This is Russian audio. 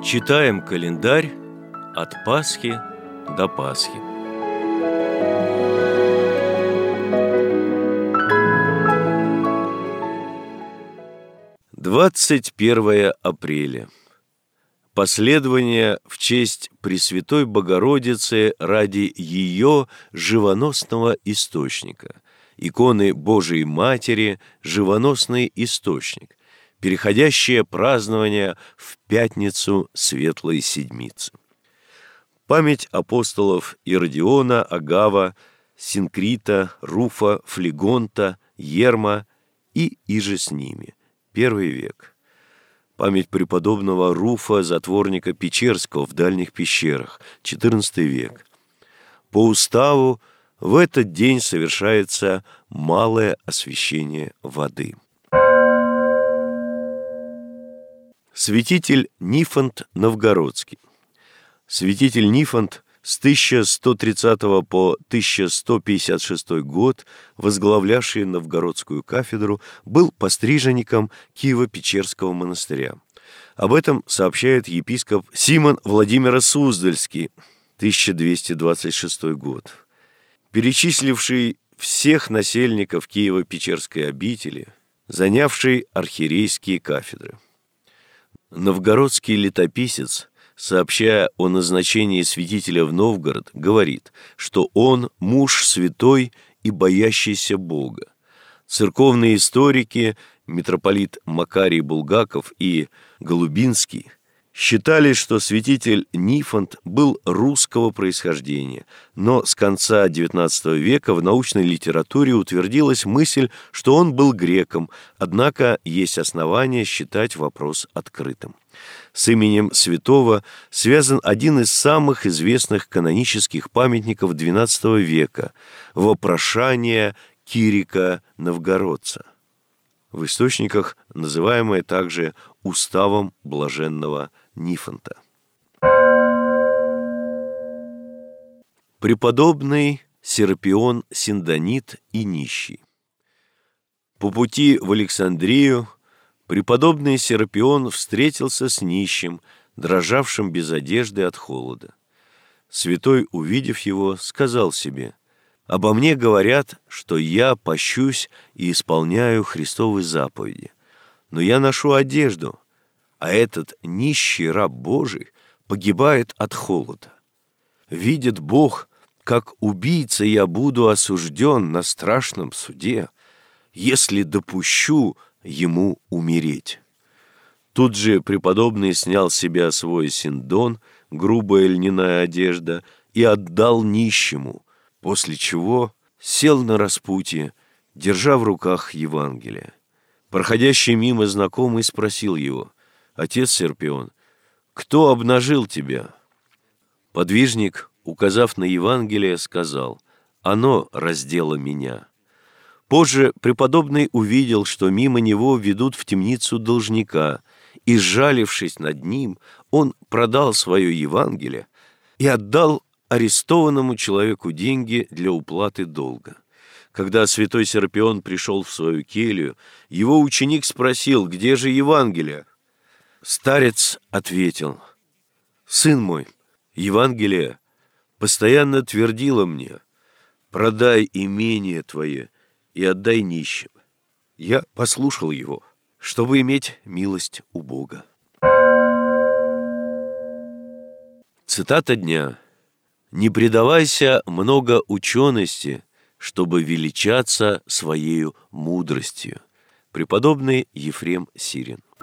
Читаем календарь от Пасхи до Пасхи. Двадцать 1 апреля. Последование в честь Пресвятой Богородицы ради ее живоносного источника. Иконы Божией Матери «Живоносный источник», переходящее празднование в пятницу Светлой Седмицы. Память апостолов Иродиона, Агава, Синкрита, Руфа, Флегонта, Ерма и иже с ними. 1 век. Память преподобного Руфа, затворника Печерского в дальних пещерах. 14 век. По уставу в этот день совершается малое освящение воды. Святитель Нифонт Новгородский. Святитель Нифонт с 1130 по 1156 год, возглавлявший Новгородскую кафедру, был постриженником Киево-Печерского монастыря. Об этом сообщает епископ Симон Владимиро-Суздальский, 1226 год. Перечисливший всех насельников Киево-Печерской обители, занявший архиерейские кафедры. Новгородский летописец, сообщая о назначении святителя в Новгород, говорит, что он муж святой и боящийся Бога. Церковные историки, митрополит Макарий Булгаков и Голубинский, считали, что святитель Нифонт был русского происхождения, но с конца XIX века в научной литературе утвердилась мысль, что он был греком, однако есть основания считать вопрос открытым. С именем святого связан один из самых известных канонических памятников XII века – вопрошание Кирика Новгородца, в источниках называемое также уставом блаженного Нифонта. Преподобный Серапион Синдонит и нищий. По пути в Александрию преподобный Серапион встретился с нищим, дрожавшим без одежды от холода. Святой, увидев его, сказал себе: «Обо мне говорят, что я пощусь и исполняю Христовы заповеди, но я ношу одежду, а этот нищий раб Божий погибает от холода. Видит Бог, как убийца я буду осужден на страшном суде, если допущу ему умереть». Тут же преподобный снял с себя свой синдон, грубая льняная одежда, и отдал нищему, после чего сел на распутье, держа в руках Евангелие. Проходящий мимо знакомый спросил его: «Отец Серапион, кто обнажил тебя?» Подвижник, указав на Евангелие, сказал: «Оно раздело меня». Позже преподобный увидел, что мимо него ведут в темницу должника, и, сжалившись над ним, он продал свое Евангелие и отдал арестованному человеку деньги для уплаты долга. Когда святой Серапион пришел в свою келью, его ученик спросил: «Где же Евангелие?» Старец ответил: «Сын мой, Евангелие постоянно твердило мне: продай имение твое и отдай нищим. Я послушал его, чтобы иметь милость у Бога». Цитата дня. «Не предавайся многоучености, чтобы величаться своею мудростью». Преподобный Ефрем Сирин.